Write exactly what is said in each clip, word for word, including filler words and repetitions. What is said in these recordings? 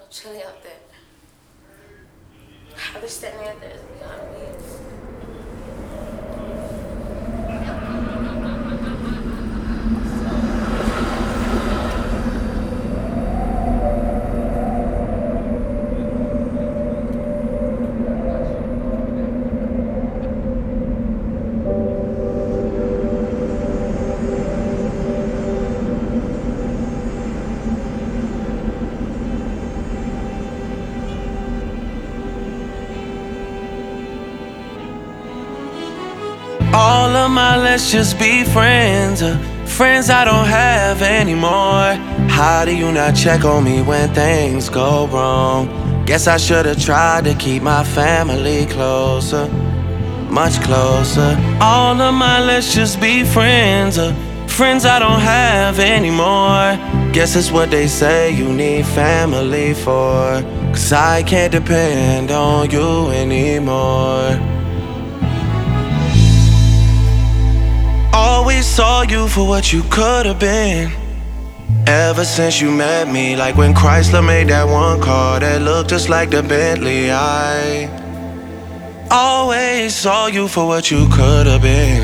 chilling out there. I've been standing out there beyond me. All of my let's just be friends, uh, friends I don't have anymore. How do you not check on me when things go wrong? Guess I should've tried to keep my family closer, much closer. All of my let's just be friends, uh, friends I don't have anymore. Guess it's what they say you need family for, 'cause I can't depend on you anymore. Always saw you for what you could've been. Ever since you met me, like when Chrysler made that one car that looked just like the Bentley. I always saw you for what you could've been.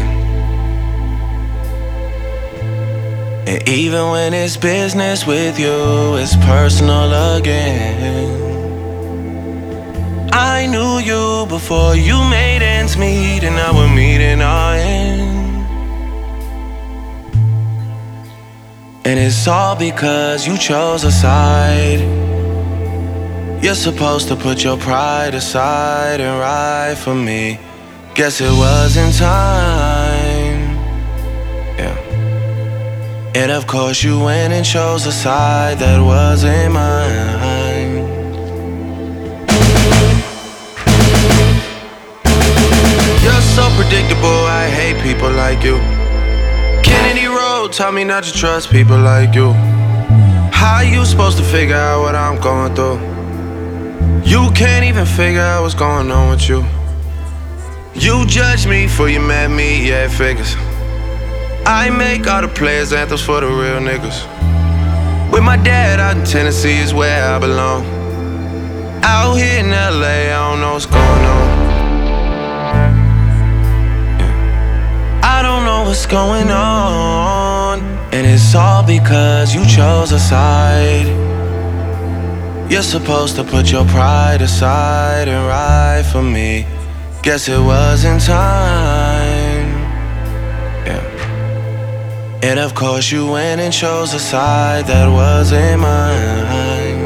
And even when it's business with you, it's personal again. I knew you before you made ends meet, and now we're meeting our end. And it's all because you chose a side. You're supposed to put your pride aside and ride for me. Guess it wasn't time. Yeah. And of course you went and chose a side that wasn't mine. You're so predictable, I hate people like you. Kennedy Road taught me not to trust people like you. How you supposed to figure out what I'm going through? You can't even figure out what's going on with you. You judge me before you met me, yeah, it figures. I make all the players anthems for the real niggas. With my dad out in Tennessee is where I belong. Out here in L A, I don't know what's going on. I don't know what's going on, and it's all because you chose a side. You're supposed to put your pride aside and ride for me. Guess it wasn't time. Yeah. And of course you went and chose a side that wasn't mine.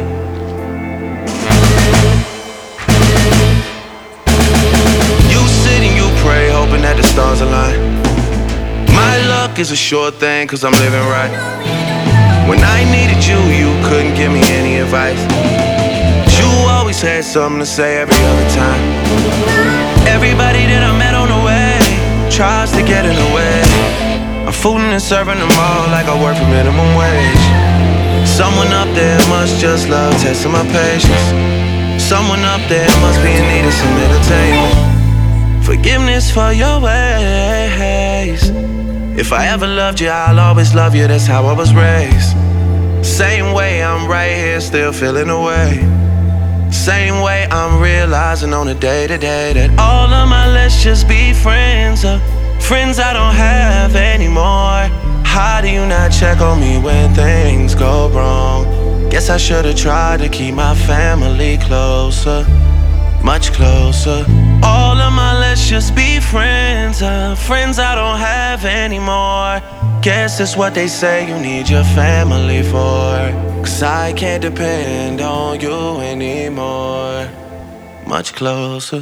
You sit and you pray, hoping that the stars align. My luck is a sure thing, 'cause I'm living right. When I needed you, you couldn't give me any advice. You always had something to say every other time. Everybody that I met on the way tries to get in the way. I'm fooling and serving them all like I work for minimum wage. Someone up there must just love testing my patience. Someone up there must be in need of some entertainment. Forgiveness for your ways. If I ever loved you, I'll always love you, that's how I was raised. Same way I'm right here still feeling away. Same way I'm realizing on a day-to-day that all of my let's just be friends, uh, friends I don't have anymore. How do you not check on me when things go wrong? Guess I should've tried to keep my family closer, much closer. All of my let's just be friends, uh, friends I don't have anymore. Guess it's what they say you need your family for, 'cause I can't depend on you anymore. Much closer.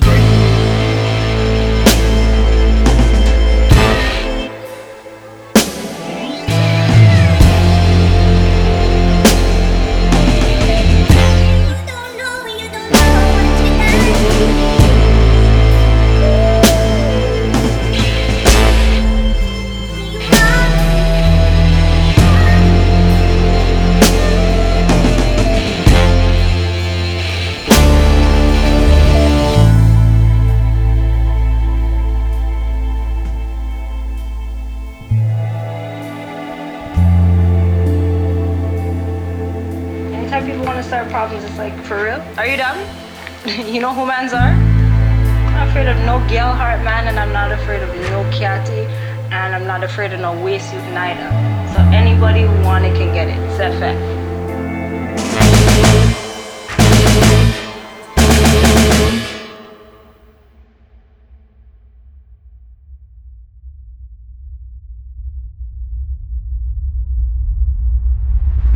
anytime people want to start problems, it's like, for real? Are you dumb? You know who mans are? I'm not afraid of no girl heart man, and I'm not afraid of no catty, and I'm not afraid of no waist suit neither. So anybody who want it can get it. It's a fact.